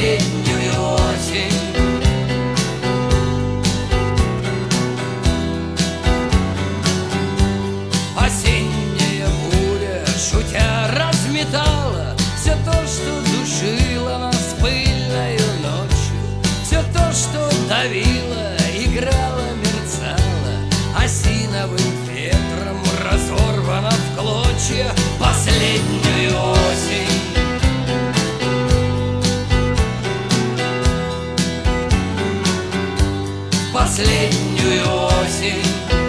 последнюю осень. Осенняя буря, шутя, разметала все то, что душило нас пыльною ночью, все то, что давило, играло, мерцало, осиновым ветром разорвано в клочья последнюю осень. Последнюю осень.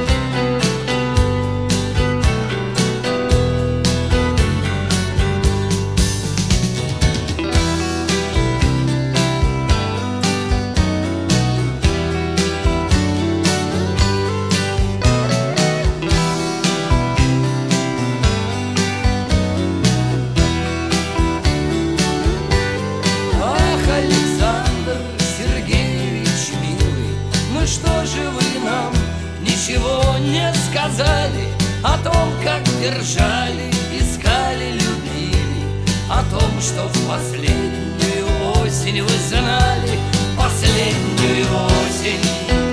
Что же вы нам ничего не сказали о том, как держали, искали, любили, о том, что в последнюю осень вы знали, последнюю осень.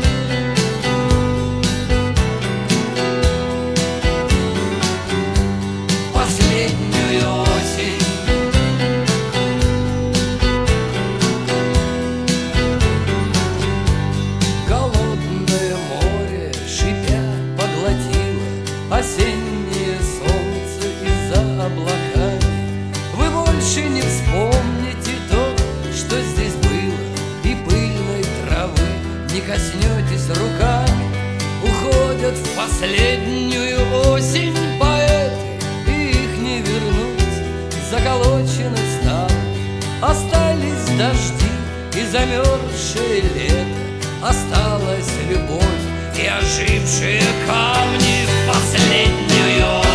Последнюю осень. Осеннее солнце из-за облаками. Вы больше не вспомните то, что здесь было, и пыльной травы не коснетесь руками. Уходят в последнюю осень поэты, и их не вернуть, заколочены стали. Остались дожди и замерзшее лето, осталась любовь и ожившие камни в последнюю